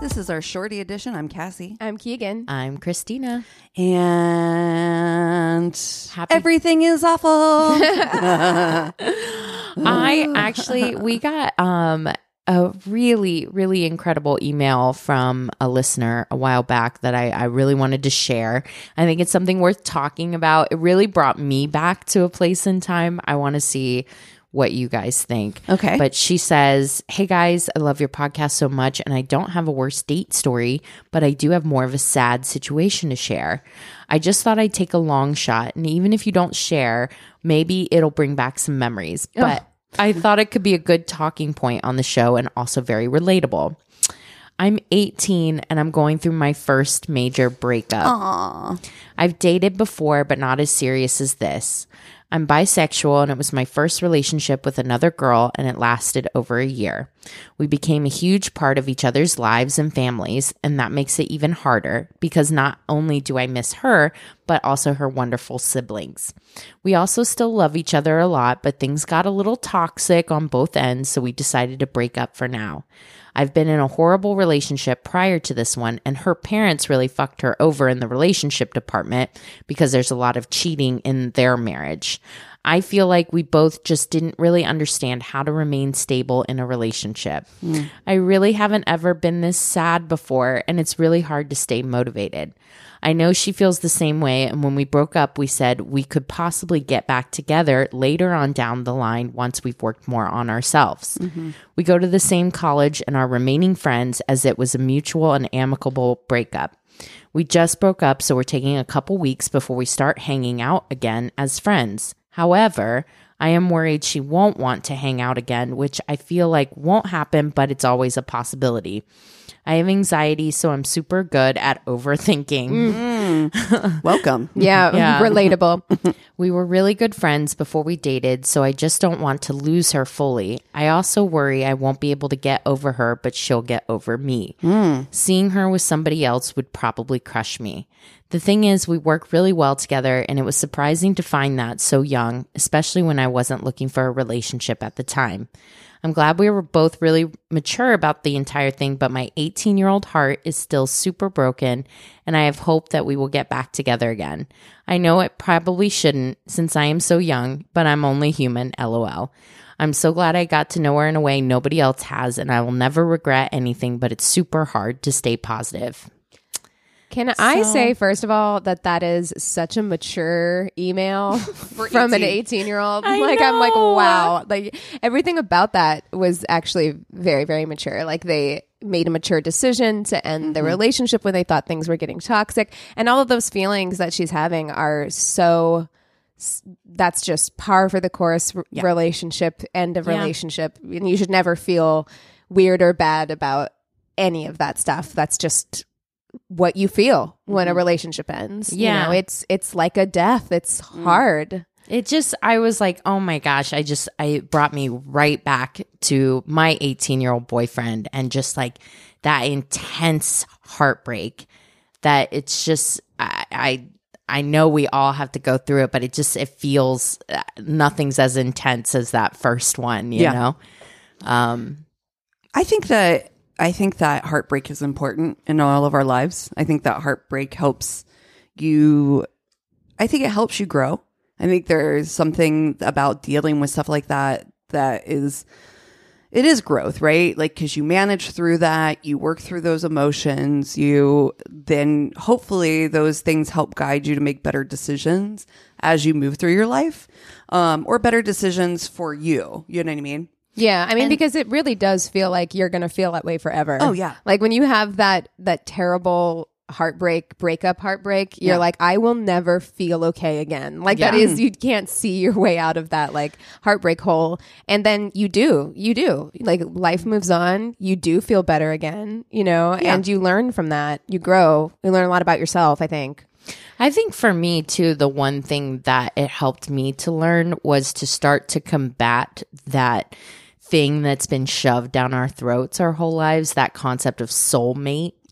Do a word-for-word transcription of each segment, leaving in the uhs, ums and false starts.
This is our shorty edition. I'm Cassie. I'm Keegan. I'm Christina. And Happy- everything is awful. I actually, we got um, a really, really incredible email from a listener a while back that I, I really wanted to share. I think it's something worth talking about. It really brought me back to a place in time. I want to see what you guys think. Okay. But she says, hey guys, I love your podcast so much and I don't have a worst date story, but I do have more of a sad situation to share. I just thought I'd take a long shot, and even if you don't share, maybe it'll bring back some memories. But oh. I thought it could be a good talking point on the show and also very relatable. I'm eighteen and I'm going through my first major breakup. Aww. I've dated before, but not as serious as this. I'm bisexual and it was my first relationship with another girl and it lasted over a year. We became a huge part of each other's lives and families, and that makes it even harder because not only do I miss her, but also her wonderful siblings. We also still love each other a lot, but things got a little toxic on both ends, so we decided to break up for now. I've been in a horrible relationship prior to this one, and her parents really fucked her over in the relationship department because there's a lot of cheating in their marriage. I feel like we both just didn't really understand how to remain stable in a relationship. Mm. I really haven't ever been this sad before, and it's really hard to stay motivated. I know she feels the same way, and when we broke up, we said we could possibly get back together later on down the line once we've worked more on ourselves. Mm-hmm. We go to the same college and are remaining friends as it was a mutual and amicable breakup. We just broke up, so we're taking a couple weeks before we start hanging out again as friends. However, I am worried she won't want to hang out again, which I feel like won't happen, but it's always a possibility. I have anxiety, so I'm super good at overthinking. Mm. Welcome. Yeah, Yeah. relatable. We were really good friends before we dated, so I just don't want to lose her fully. I also worry I won't be able to get over her, but she'll get over me. Mm. Seeing her with somebody else would probably crush me. The thing is, we work really well together, and it was surprising to find that so young, especially when I wasn't looking for a relationship at the time. I'm glad we were both really mature about the entire thing, but my eighteen-year-old heart is still super broken, and I have hope that we will get back together again. I know it probably shouldn't since I am so young, but I'm only human, lol. I'm so glad I got to know her in a way nobody else has, and I will never regret anything, but it's super hard to stay positive. Can I So- say, first of all, that that is such a mature email from an eighteen-year-old? I Like, I'm like, know. wow. Like, everything about that was actually very, very mature. Like, they made a mature decision to end mm-hmm. the relationship when they thought things were getting toxic. And all of those feelings that she's having are so... That's just par for the course r- Yeah. relationship, end of Yeah. relationship. And you should never feel weird or bad about any of that stuff. That's just... what you feel when a relationship ends. Yeah. You know, it's it's like a death. It's hard. It just, I was like, oh my gosh, I just, I it brought me right back to my eighteen-year-old boyfriend and just like that intense heartbreak that it's just, I, I, I know we all have to go through it, but it just, it feels, uh, nothing's as intense as that first one, you Yeah. know? Um, I think that I think that heartbreak is important in all of our lives. I think that heartbreak helps you. I think it helps you grow. I think there's something about dealing with stuff like that that is, it is growth, right? Like, because you manage through that, you work through those emotions, you then hopefully those things help guide you to make better decisions as you move through your life, um, or better decisions for you. You know what I mean? Yeah, I mean, And- because it really does feel like you're going to feel that way forever. Oh, yeah. Like when you have that that terrible heartbreak, breakup heartbreak, you're Yeah. like, I will never feel okay again. Like that Yeah. is, you can't see your way out of that like heartbreak hole. And then you do, you do. Like life moves on. You do feel better again, you know, Yeah. and you learn from that. You grow. You learn a lot about yourself, I think. I think for me too, the one thing that it helped me to learn was to start to combat that thing that's been shoved down our throats our whole lives, that concept of soulmate.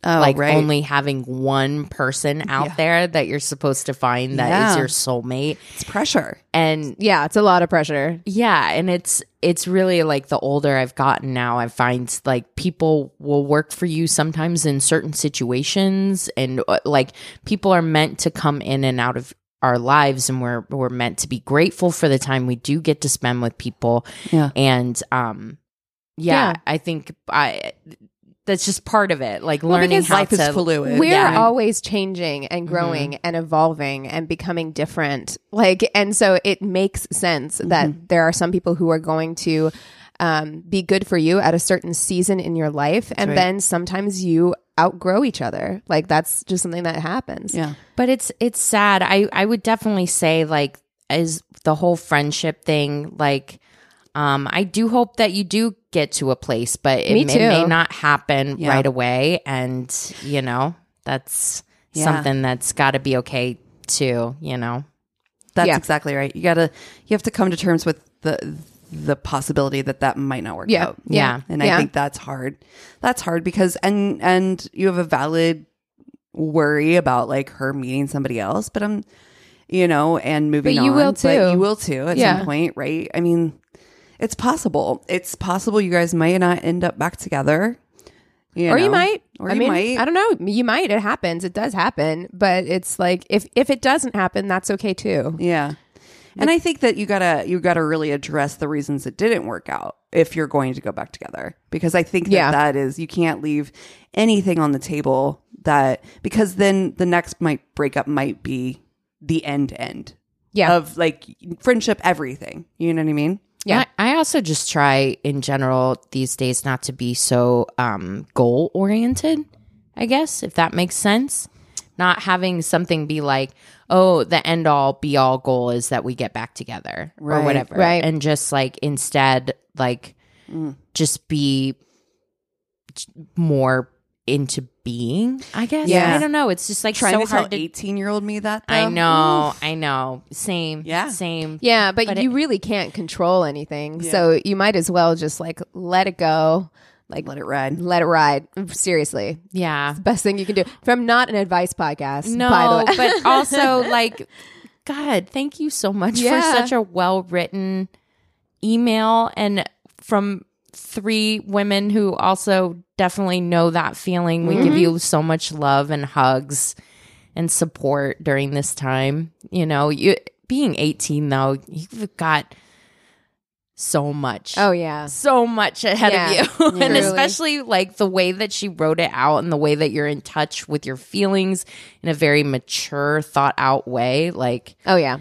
Oh, like right. only having one person out Yeah. there that you're supposed to find that is Yeah. your soulmate. It's pressure. And Yeah, it's a lot of pressure. yeah, and it's it's really like the older I've gotten now, I find like people will work for you sometimes in certain situations, and uh, like people are meant to come in and out of our lives, and we're we're meant to be grateful for the time we do get to spend with people. Yeah. And um yeah, Yeah. I think I that's just part of it. Like Well, learning because how Life to is fluid. We're Yeah. always changing and growing and evolving and becoming different. Like, and so it makes sense that there are some people who are going to um, be good for you at a certain season in your life. and right. then sometimes you outgrow each other. Like, that's just something that happens. Yeah. But it's it's sad. I I would definitely say like as the whole friendship thing, like um I do hope that you do get to a place, but it, Me it may too. not happen Yeah. right away, and you know, that's Yeah. something that's got to be okay too, you know. That's Yeah. exactly right. You gotta, you have to come to terms with the the possibility that that might not work Yeah. out. Yeah. And Yeah. I think that's hard. That's hard because, and and you have a valid worry about like her meeting somebody else, but I'm, you know, and moving But on. you will But too. you will too at Yeah. some point, right? I mean, it's possible. It's possible you guys might not end up back together. You Or you know? might. Or I you mean, might. I don't know. You might. It happens. It does happen. But it's like, if, if it doesn't happen, that's okay too. Yeah. And I think that you gotta you gotta really address the reasons it didn't work out if you're going to go back together, because I think that Yeah. that is, you can't leave anything on the table that, because then the next might breakup might be the end end Yeah. of like friendship, everything. You know what I mean? Yeah. I, I also just try in general these days not to be so um goal oriented, I guess, if that makes sense. Not having something be like, oh, the end all be all goal is that we get back together Right, or whatever. right. And just like instead, like just be j- more into being, I guess. Yeah. I don't know. It's just like Trying so to tell hard to. eighteen year old me that, though. I know. I know. Same. Yeah. Same. Yeah, but, But you it- really can't control anything. Yeah. So you might as well just like let it go. Like Let it ride. let it ride. Seriously. Yeah. Best thing you can do. From not an advice podcast, No, by the way. but also like, God, thank you so much Yeah. for such a well written email, and from three women who also definitely know that feeling. We give you so much love and hugs and support during this time. You know, you being eighteen though, you've got so much. Oh yeah. So much ahead Yeah. of you. and Truly. especially like the way that she wrote it out and the way that you're in touch with your feelings in a very mature, thought out way. Like, Oh yeah.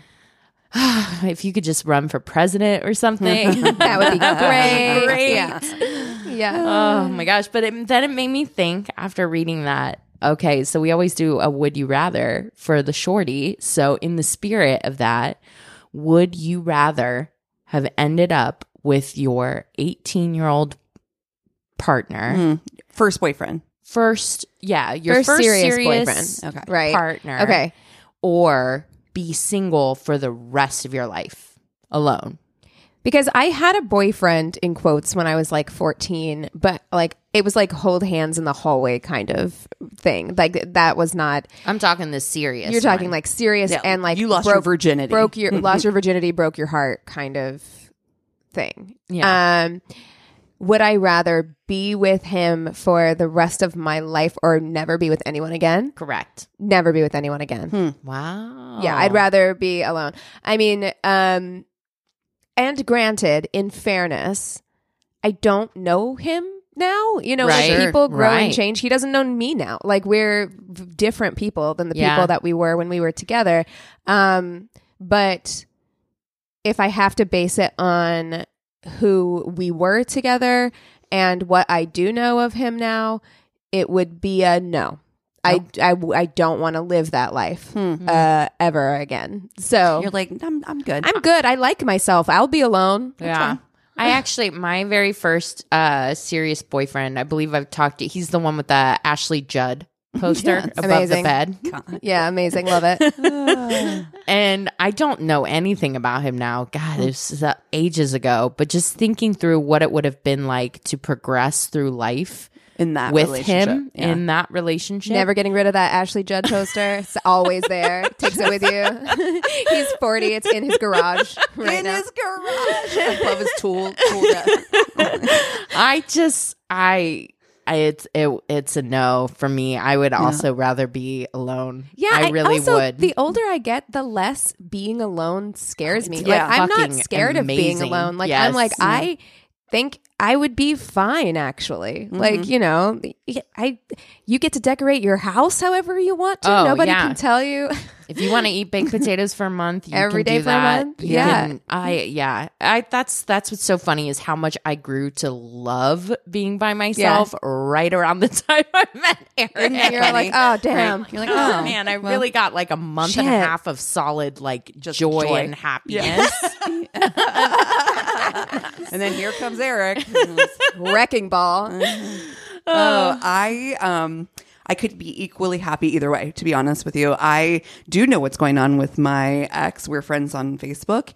if you could just run for president or something. That would be great. Great. Yeah. Yeah. Oh my gosh. But it, then it made me think after reading that, okay, so we always do a would you rather for the shorty. So in the spirit of that, would you rather have ended up with your eighteen year old partner? Mm. First boyfriend. First, yeah, your First first, serious serious, boyfriend. Okay. Right. partner. Okay. Or be single for the rest of your life alone. Because I had a boyfriend in quotes when I was like fourteen, but like it was like hold hands in the hallway kind of thing. Like that was not, I'm talking the serious. you're talking one. like serious Yeah, and like you lost broke, your virginity. broke your, lost your virginity, broke your heart kind of thing. Yeah. Um, would I rather be with him for the rest of my life or never be with anyone again? correct. Never be with anyone again. Wow. Yeah, I'd rather be alone. I mean, um, and granted, in fairness, I don't know him now. You know, Right. like people grow Right. and change. He doesn't know me now. Like we're v- different people than the Yeah. people that we were when we were together. Um, but if I have to base it on who we were together and what I do know of him now, it would be a no. I, I, I don't want to live that life uh, ever again. So You're like, I'm, I'm good. I'm good. I like myself. I'll be alone. Yeah. I actually, my very first uh, serious boyfriend, I believe I've talked to, he's the one with the Ashley Judd poster Yes. above Amazing. the bed. Yeah, amazing. Love it. And I don't know anything about him now. God, it was uh, ages ago. But just thinking through what it would have been like to progress through life in that with relationship. him Yeah. in that relationship. Never getting rid of that Ashley Judd poster. It's always there. Takes it with you. He's forty. It's in his garage right in now. his garage above his tool tool desk. I just I. I, it's it, it's a no for me. I would also rather be alone. Yeah, I really also, would. The older I get, the less being alone scares me. Yeah. Like I'm not Fucking scared of being amazing. alone. Like Yes. I'm like I think I would be fine actually. Mm-hmm. Like, you know, I you get to decorate your house however you want to. Oh, Nobody yeah. can tell you. If you want to eat baked potatoes for a month, you Every can day do for a that. month? You Yeah. can- I yeah. I that's that's what's so funny is how much I grew to love being by myself right around the time I met Aaron. Isn't that You're funny? like, oh damn. You're like, Oh oh man, I really got like a month and a Shit. half of solid like Just joy, joy. and happiness. and then here comes Eric. Wrecking ball. Oh, I um I could be equally happy either way, to be honest with you. I do know what's going on with my ex. We're friends on Facebook.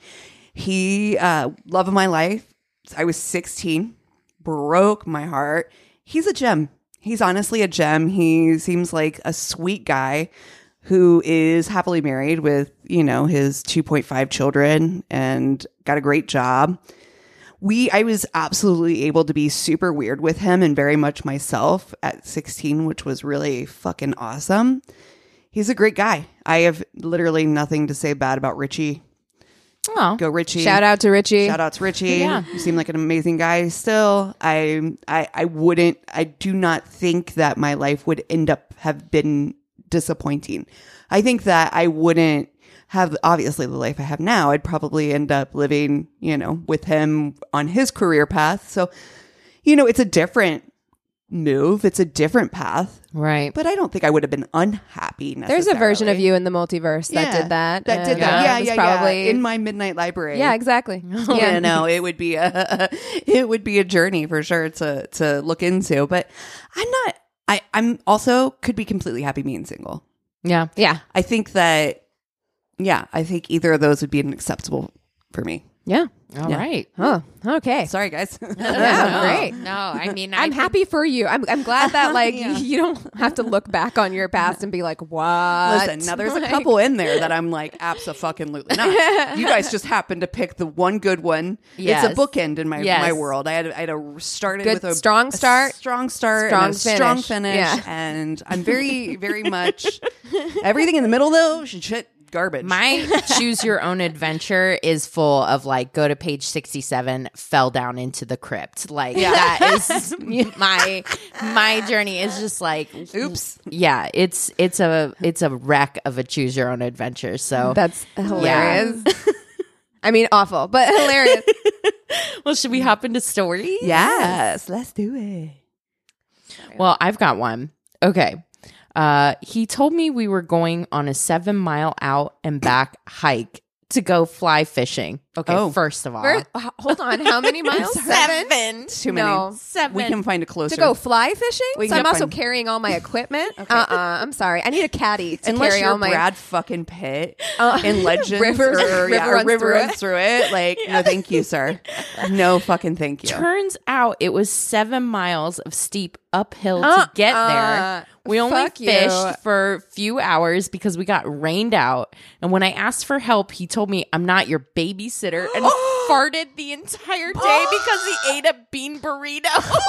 He uh love of my life. I was sixteen, broke my heart. He's a gem. He's honestly a gem. He seems like a sweet guy who is happily married with, you know, his two point five children and got a great job. We, I was absolutely able to be super weird with him and very much myself at sixteen, which was really fucking awesome. He's a great guy. I have literally nothing to say bad about Richie. Oh, Go Richie. Shout out to Richie. Shout out to Richie. Yeah. You seem like an amazing guy still. I, I, I wouldn't, I do not think that my life would end up have been disappointing. I think that I wouldn't have obviously the life I have now. I'd probably end up living, you know, with him on his career path. So, you know, it's a different move. It's a different path. right. But I don't think I would have been unhappy necessarily. There's a version of you in the multiverse that Yeah, did that. That did and, that. uh, Yeah, it's yeah, probably, yeah. In my midnight library. yeah, exactly. Yeah, no, it would be a it would be a journey for sure to to look into. But I'm not. I I'm also could be completely happy being single. Yeah. Yeah. I think that. Yeah, I think either of those would be acceptable for me. Yeah. All right. Oh, okay. Sorry, guys. Yeah, No, great. No, I mean, I I'm think- happy for you. I'm I'm glad that like Yeah. you don't have to look back on your past and be like, what? Listen, now there's a Like- couple in there that I'm like, abso-fucking-lutely not. You guys just happened to pick the one good one. Yes. It's a bookend in my Yes. my world. I had I had a started Good, with a strong a start, strong start, strong and a strong finish. finish, Yeah. and I'm very very much everything in the middle though. Should shit garbage. My choose your own adventure is full of like go to page sixty-seven, fell down into the crypt. Like that is my my journey is just like Oops. Yeah, it's it's a it's a wreck of a choose your own adventure. So That's hilarious. I mean, awful, but hilarious. well, should we hop into stories? Yes, let's do it. Well, I've got one. Okay. Uh, he told me we were going on a seven mile out and back hike to go fly fishing. Okay, Oh. first of all, First, h- hold on, how many miles? seven. Too many. No. Seven. We can find a closer. To go fly fishing? We So can I'm also find- carrying all my equipment. Uh-uh. I'm sorry. I need a caddy to Unless carry you're all my. Brad fucking Pitt Uh, in Legends River- or, yeah, River or runs River through runs it. through it. Like, no, thank you, sir. No fucking thank you. Turns out it was seven miles of steep uphill Uh, to get uh, there. We only fuck you. fished for a few hours because we got rained out. And when I asked for help, he told me, I'm not your babysitter, and farted the entire day because he ate a bean burrito.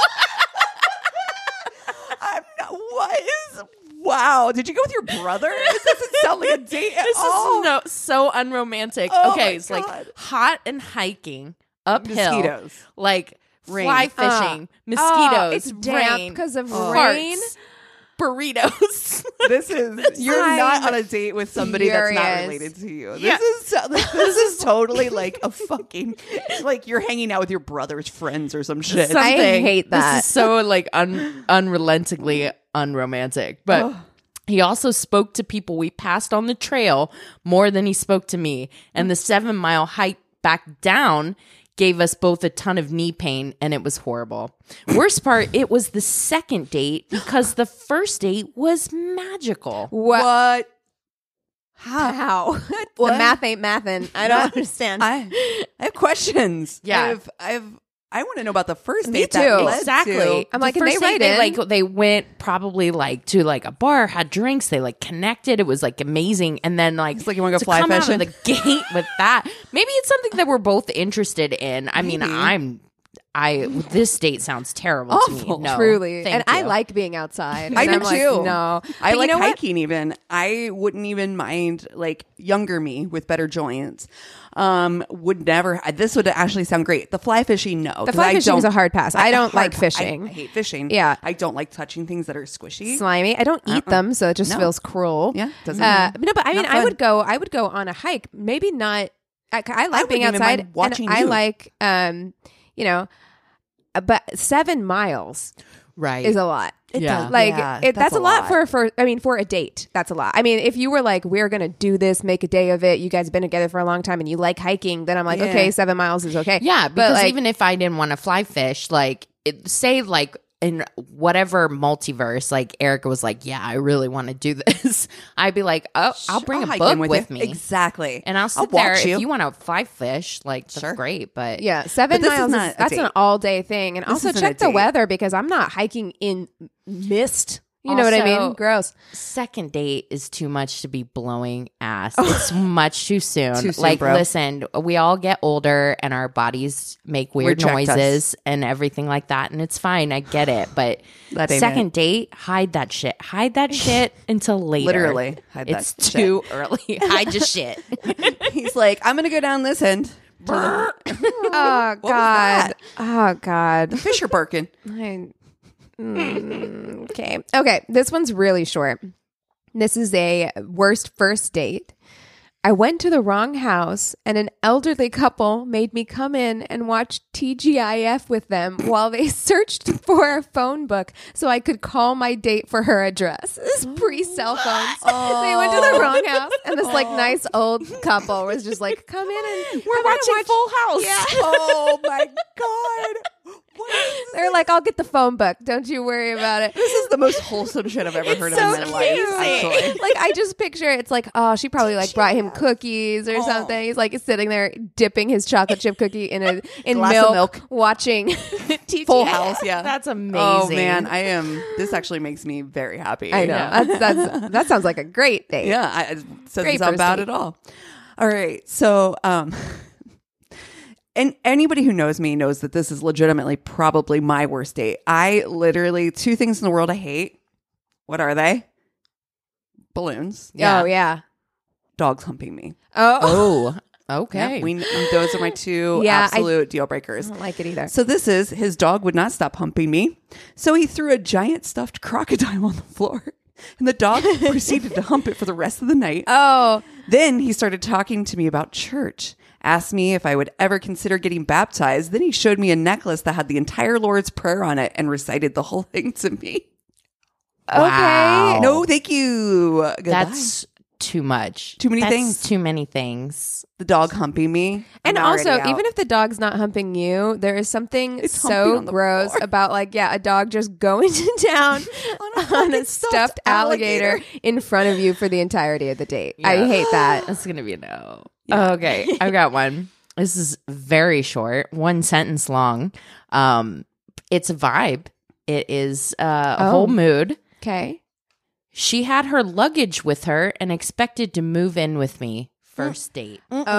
I'm not, what is, wow. Did you go with your brother? This doesn't sound like a date at This all. is no, so unromantic. Oh okay, my it's like God. hot and hiking uphill. Mosquitoes. Like Rain. fly fishing, mosquitoes, Oh, it's damp rain, because of farts, rain. burritos. This is, you're I'm not on a date with somebody that's not furious. related to you. This Yeah. is, so- this, this is totally like a fucking, like you're hanging out with your brother's friends or some shit. Some- I hate that. This is so like un- unrelentingly unromantic. But he also spoke to people we passed on the trail more than he spoke to me. And the seven mile hike back down gave us both a ton of knee pain, and it was horrible. Worst part, it was the second date because the first date was magical. What? What? How? the What? math ain't mathin'. I don't understand. I, I have questions. Yeah. I have, I have I want to know about the first Me date. That too. led Exactly. to- I'm The like, and they first date, write they in. like they went probably like to like a bar, had drinks, they like connected. It was like amazing, and then like It's like, you wanna go to fly come fishing? out of the gate with that. Maybe it's something that we're both interested in. I mean, Maybe. I'm. I this date sounds terrible Awful. to me. No, Truly. thank And I you. like being outside. I And do I'm like, too. no. I But like you know what? hiking even. I wouldn't even mind, like, younger me with better joints. Um, would never, this would actually sound great. The fly fishing, no. The 'cause fly I fishing is don't- a hard pass. I don't like hard- fishing. I, I hate fishing. Yeah. I don't like touching things that are squishy. Slimy. I don't eat them, so it just No. feels cruel. Yeah, doesn't- Uh, no, but I mean, Not I fun. would go. I would go on a hike. Maybe not. I, I like I being wouldn't even outside. mind watching and I you. like, um, you know, uh, but seven miles right. is a lot. It Yeah. does- Like yeah, it, that's, a lot, lot. for for. I mean, for a date, that's a lot. I mean, if you were like, we're gonna do this, make a day of it. You guys have been together for a long time, and you like hiking. Then I'm like, Yeah. okay, seven miles is okay. Yeah, But, because like, even if I didn't want to fly fish, like it, say like in whatever multiverse, like Erica was like, yeah, I really want to do this. I'd be like, oh, I'll bring a hike book in with, you. me. Exactly. And I'll sit there. watch If you want to fly fish, like that's Sure. great. But Yeah, seven But this is miles. Is not a that's an date. all day thing, and also isn't check a the date. weather because I'm not hiking in mist. You know what I mean? Also- Gross. second date is too much to be blowing ass. It's much too soon. Too soon, like, bro. listen, we all get older and our bodies make weird Reject us. noises and everything like that. And it's fine. I get it. But That ain't second it. date, hide that shit. Hide that shit until later. Literally, hide that it's shit. too early. Hide your shit. He's like, I'm going to go down this end. Oh was God. that? Oh God. Fisher Birkin. I- Mm, okay. Okay. This one's really short. This is a worst first date. I went to the wrong house and an elderly couple made me come in and watch T G I F with them while they searched for a phone book so I could call my date for her address. This is pre-cell phones. They went to the wrong house and this like nice old couple was just like, come in and We're come in and watching watch- Full House. Yeah. Oh my God. What is They're like, I'll get the phone book. Don't you worry about it. This is the most wholesome shit I've ever heard of so in my life, cute. actually. Like I just picture it's like, oh, she probably like brought him cookies or something. He's like sitting there dipping his chocolate chip cookie in a in Glass of milk, milk. watching T G I F. Full House, yeah. That's amazing. Oh man, I am. This actually makes me very happy. I know. Yeah. That's that's that sounds like a great date. Yeah, I, it says Great it's about first it all. All right, so um, and anybody who knows me knows that this is legitimately probably my worst date. I literally two things in the world I hate. What are they? Balloons. Yeah. Oh yeah. Dogs humping me. Oh, Oh, okay. Yeah, we those are my two Yeah, I- absolute deal I breakers. don't like it either. So this is his dog would not stop humping me. So he threw a giant stuffed crocodile on the floor. And the dog proceeded to hump it for the rest of the night. Oh, Then he started talking to me about church. Asked me if I would ever consider getting baptized. Then he showed me a necklace that had the entire Lord's Prayer on it and recited the whole thing to me. Wow. okay. No, thank you. Goodbye. That's too much. Too many That's things. Too many things. the dog humping me. And I'm also, already out. even if the dog's not humping you, there is something It's humping so on the gross floor. about like, yeah, a dog just going to town On a on fucking a stuffed stuffed alligator, alligator. in front of you for the entirety of the date. I Yeah. hate that. That's gonna be a no. Okay, I've got one. This is very short, one sentence long. Um, it's a vibe. It is uh, a Oh. whole mood. Okay. She had her luggage with her and expected to move in with me. First date.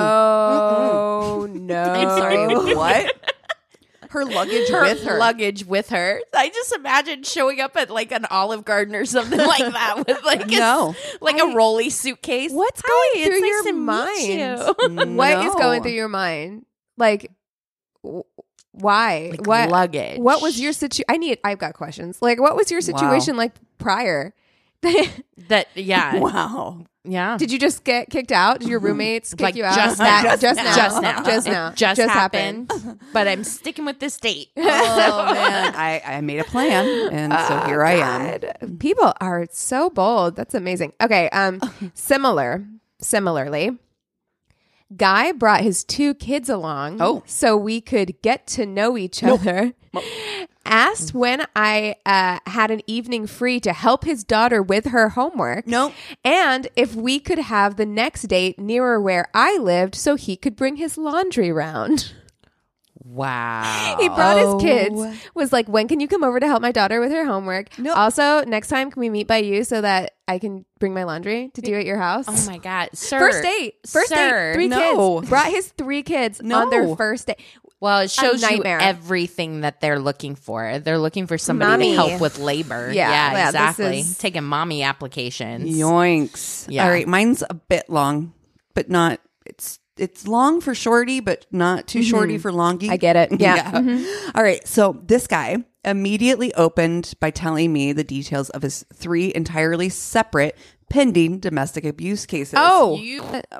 Oh no! I'm sorry, what? Her luggage Her with her. luggage with her. I just imagine showing up at like an Olive Garden or something like that with like a, No. like I- a rolly suitcase. What's Hi, going it's through nice your to meet mind? you. What is No. going through your mind? Like, w- why? Like what luggage. What was your situation? I need. I've got questions. Like, what was your situation like prior? that? Yeah, Wow. yeah. Did you just get kicked out? Did your roommates kick Like you out? just That- now. just now, Just now. just It now, just, happened. But I'm sticking with this date. Oh man, I, I made a plan, and so here I am. God. People are so bold. That's amazing. Okay. Um. similar. Similarly, guy brought his two kids along. Oh. so we could get to know each other. Asked when I uh, had an evening free to help his daughter with her homework. Nope. And if we could have the next date nearer where I lived so he could bring his laundry round. Wow. He brought Oh. his kids, was like, when can you come over to help my daughter with her homework? No. Also, next time, can we meet by you so that I can bring my laundry to do at your house? Oh my God. Sir. First date. First Sir. date. Three No. kids. Brought his three kids No. on their first date. Well, it shows you nightmare. everything that they're looking for. They're looking for somebody Mommy. to help with labor. Yeah. Yeah, Yeah, this exactly. is- Taking mommy applications. Yoinks. Yeah. All right, mine's a bit long, but not. It's it's long for shorty, but not too shorty for longy. I get it. Yeah. Mm-hmm. All right. So this guy immediately opened by telling me the details of his three entirely separate pending domestic abuse cases. Oh. You,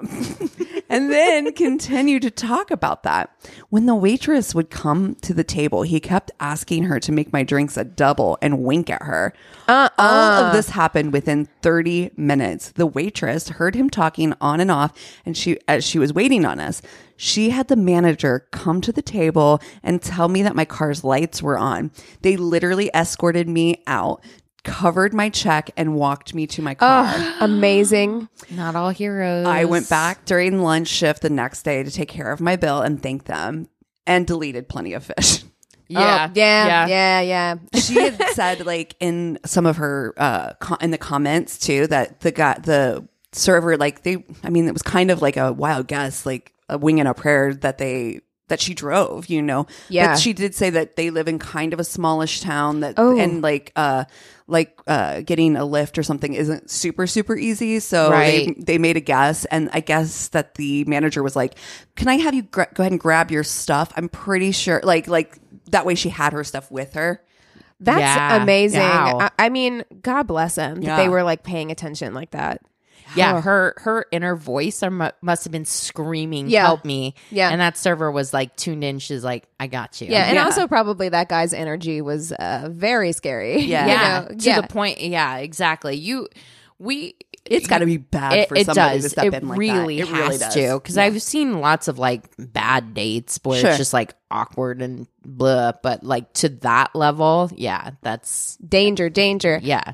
And then continued to talk about that. When the waitress would come to the table, he kept asking her to make my drinks a double and wink at her. Uh-uh. All of this happened within thirty minutes. The waitress heard him talking on and off, and she, as she was waiting on us, she had the manager come to the table and tell me that my car's lights were on. They literally escorted me out, covered my check, and walked me to my car. Oh, amazing. not all heroes. I went back during lunch shift the next day to take care of my bill and thank them, and deleted plenty of fish. Yeah. Oh, yeah. Yeah. Yeah. She had said, like, in some of her uh co- in the comments too, that the guy, the server, like they, I mean, it was kind of like a wild guess, like a wing and a prayer that they that she drove, you know. Yeah. But she did say that they live in kind of a smallish town that, Oh. and like uh like uh getting a lift or something isn't super super easy. So Right. they they made a guess, and I guess that the manager was like, "Can I have you gra- go ahead and grab your stuff?" I'm pretty sure, like like that way she had her stuff with her. That's Yeah. amazing. Wow. I, I mean, God bless them that Yeah. they were like paying attention like that. Yeah, her her inner voice are, mu- must have been screaming, Yeah. "Help me!" Yeah. and that server was like tuned in. She's like, "I got you." Yeah, and Yeah. also probably that guy's energy was uh, very scary. Yeah. You yeah, know? to yeah. the point. Yeah, exactly. You, we, It's got to be bad it, for it somebody does. to step it in like really that. It has really does. to, because I've seen lots of like bad dates where Sure. it's just like awkward and blah, but like to that level, yeah, that's Danger, danger. yeah.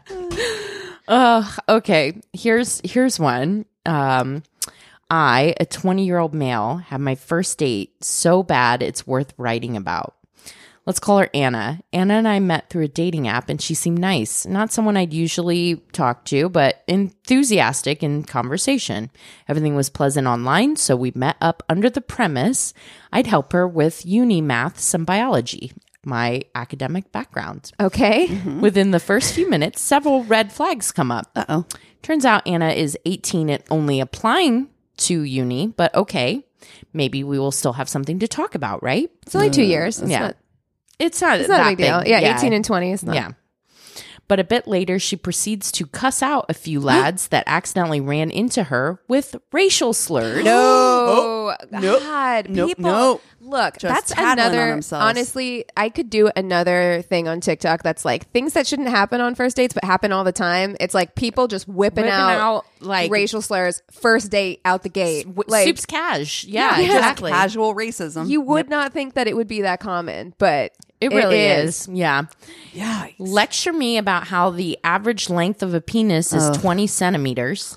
Uh, okay. Here's here's one. Um, I, a twenty year old male, had my first date so bad it's worth writing about. Let's call her Anna. Anna and I met through a dating app, and she seemed nice. Not someone I'd usually talk to, but enthusiastic in conversation. Everything was pleasant online, so we met up under the premise I'd help her with uni maths and biology, my academic background. Okay. Within the first few minutes, several red flags come up. Uh-oh. Turns out Anna is eighteen and only applying to uni, but okay, maybe we will still have something to talk about, right? It's only two years. It's yeah. not, It's not, it's not that a big deal. big. Yeah, eighteen and twenty is not. Yeah. But a bit later, she proceeds to cuss out a few lads that accidentally ran into her with racial slurs. No, nope. God, Nope, people. nope. Look, Just that's tattling on another. themselves. Honestly, I could do another thing on TikTok that's like things that shouldn't happen on first dates, but happen all the time. It's like people just whipping, Whipping out, out, like- racial slurs first date out the gate. W- Like Soups cash. Yeah, Yeah. exactly. Casual racism. you would not think that it would be that common, but It really is. Yeah. Yeah. Lecture me about how the average length of a penis is twenty centimeters.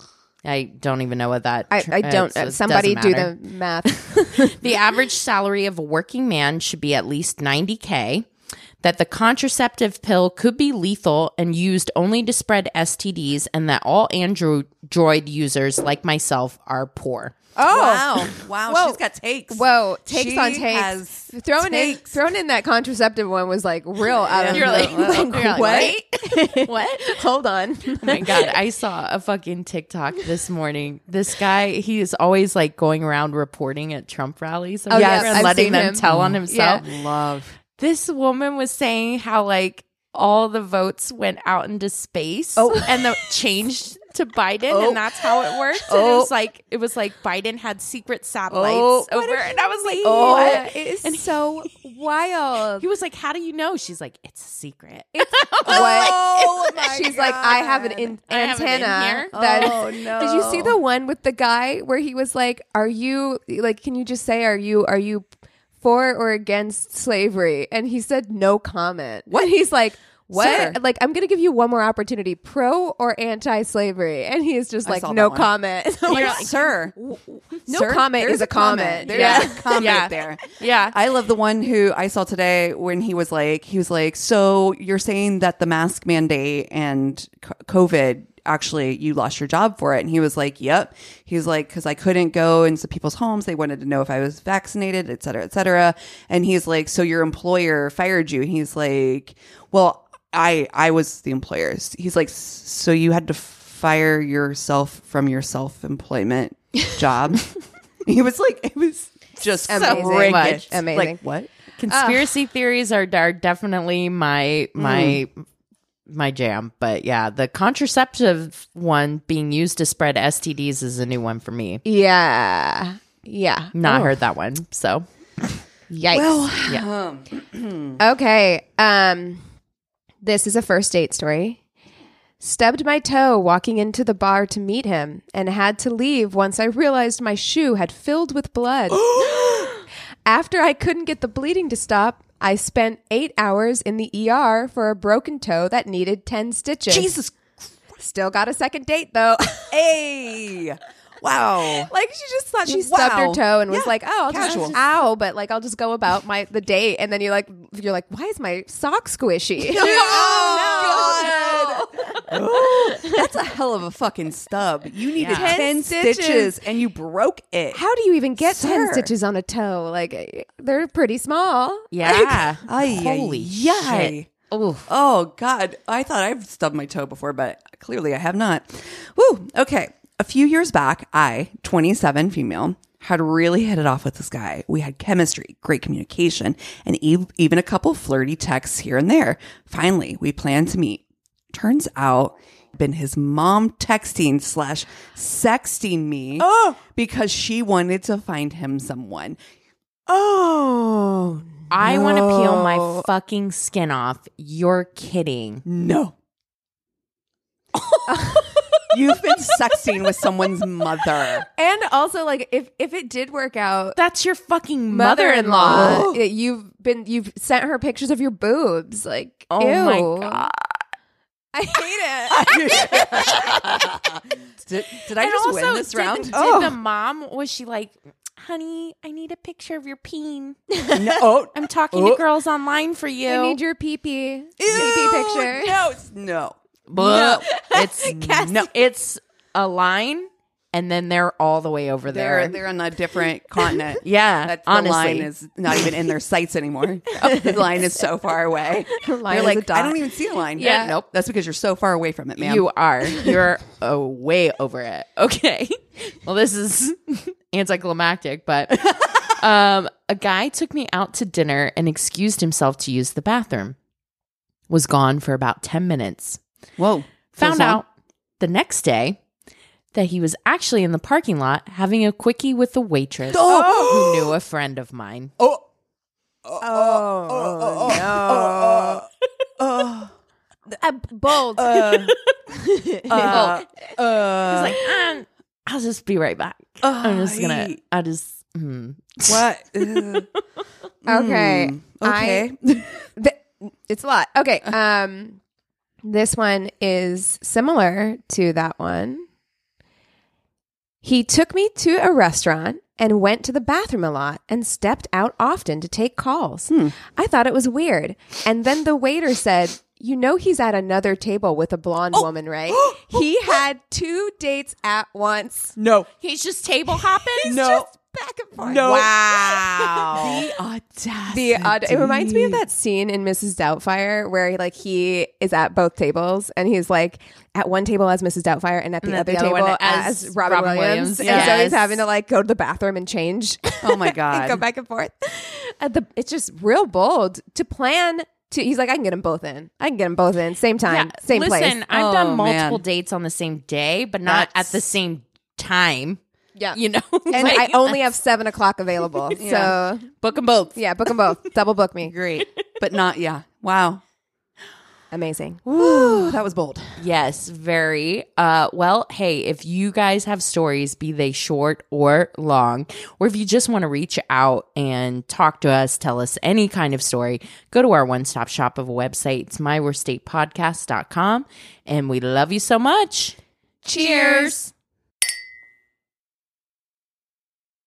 I don't even know what that. I, tr- I don't. it's- it somebody doesn't do matter. the math. The average salary of a working man should be at least ninety K. That the contraceptive pill could be lethal and used only to spread S T Ds, and that all Android users like myself are poor. Oh, Wow. Wow. Whoa. She's got takes. Whoa, takes She on takes. has Throwing in takes. throwing in that contraceptive one was like real out of You're like, the- you're like, what? What? Hold on. Oh my God. I saw a fucking TikTok this morning. This guy, he is always like going around reporting at Trump rallies or Oh, whatever yes, and I've letting seen them him. tell on himself. Yeah. Love. This woman was saying how like all the votes went out into space Oh. and the changed to Biden Oh. and that's how it worked. And it Oh. was like it was like Biden had secret satellites Oh. over and I was like, Oh, what? it is And so wild. He was like, how do you know? She's like, it's a secret. Oh, my She's like, I have an God. in- I have it in antenna. here. that- Oh, no. Did you see the one with the guy where he was like, "Are you like? Can you just say, are you are you for or against slavery?" And he said no comment. What? He's like, what? Sir. Like, I'm going to give you one more opportunity, pro or anti-slavery. And he's just I like, saw no that one. comment. I'm Like, like, sir, no sir, comment there's is a comment. There's Yeah. a comment Yeah. there. Yeah. I love the one who I saw today when he was like, he was like, so you're saying that the mask mandate and c- COVID, actually you lost your job for it. And he was like, yep. He was like, cause I couldn't go into people's homes. They wanted to know if I was vaccinated, et cetera, et cetera. And he's like, so your employer fired you. And he's like, well, I, I was the employer. He's like, so you had to fire yourself from your self-employment job. He was like, it was just Amazing. freakish. Much. Amazing. Like, what? Conspiracy theories are, are definitely my my my jam. But yeah, the contraceptive one being used to spread S T Ds is a new one for me. yeah. Yeah. Not Oh. heard that one. So Yikes. Well, yeah. um, Okay. Um, this is a first date story. Stubbed my toe walking into the bar to meet him and had to leave once I realized my shoe had filled with blood. After I couldn't get the bleeding to stop, I spent eight hours in the E R for a broken toe that needed ten stitches. Jesus. Still got a second date though. Hey. Wow. Like she just thought she stubbed Wow. her toe and was Yeah, like, "Oh, I'll casual. just ow," but like I'll just go about my the date, and then you're like, you're like, "Why is my sock squishy?" Oh, God. That's a hell of a fucking stub. You needed Yeah. ten, ten stitches. stitches and you broke it. How do you even get ten Sir. stitches on a toe? Like they're pretty small. Yeah. Ay, Holy ay, shit. Ooh. Oh, God. I thought I've stubbed my toe before, but clearly I have not. Woo. Okay. A few years back, I, twenty-seven female, had really hit it off with this guy. We had chemistry, great communication, and e- even a couple flirty texts here and there. Finally, we planned to meet. Turns out, been his mom texting slash sexting me because she wanted to find him someone. Oh, I want to peel my fucking skin off. You're kidding. No. You've been sexting with someone's mother. and also like if if it did work out, That's your fucking mother-in-law, mother-in-law. it- you've been you've sent her pictures of your boobs. Like, Oh ew. my God. I hate it. did, did I And just also, win this did, round? Did Oh. the mom, was she like, honey, I need a picture of your peen. No. Oh. I'm talking Oh. to girls online for you. I need your pee pee pee Ew, pee picture. No, it's no. Blah. It's Cassie. no, it's a line, and then they're all the way over They're there. they're on a different continent. Yeah, That the honestly. line is not even in their sights anymore. The line is so far away. The line You're is like, a dot. I don't even see a line. Yeah, nope. That's because you're so far away from it, man. You are. You're uh, way over it. Okay. Well, this is anticlimactic, but um, a guy took me out to dinner and excused himself to use the bathroom. Was gone for about ten minutes. Whoa. Found Feels long. out the next day that he was actually in the parking lot having a quickie with the waitress Oh. who knew a friend of mine. Oh. Oh, no. Uh, Uh, bold. uh, He's uh, uh, like, um, I'll just be right back. I'm just gonna. I just. Mm. what? Uh, Okay. mm, okay. Th- it's a lot. Okay. Um, this one is similar to that one. He took me to a restaurant and went to the bathroom a lot and stepped out often to take calls. Hmm. I thought it was weird. And then the waiter said, "You know he's at another table with a blonde Oh. woman, right?" He had two dates at once. No. He's just table hopping. No. Just back and forth. No. Wow. The audacity. The odd, it reminds me of that scene in Missus Doubtfire where he, like he is at both tables and he's like at one table as Missus Doubtfire and at the And at other the other table one as, as Robin, Robin Williams, Williams. and so he's Yes. having to like go to the bathroom and change. Oh my and God. go back and forth. Uh, the, it's just real bold to plan. To he's like, I can get them both in. I can get them both in same time, Yeah, same listen, place. I've Oh, done multiple man. dates on the same day, but not That's- at the same time. Yeah, You know, and Like, I only have seven o'clock available. Yeah. So book them both. yeah, book them both. Double book me. Great. But not, yeah. Wow. Amazing. Ooh, that was bold. Yes, very. Uh, well, hey, if you guys have stories, be they short or long, or if you just want to reach out and talk to us, tell us any kind of story, go to our one-stop shop of a website. It's my worst date podcast dot com, and we love you so much. Cheers.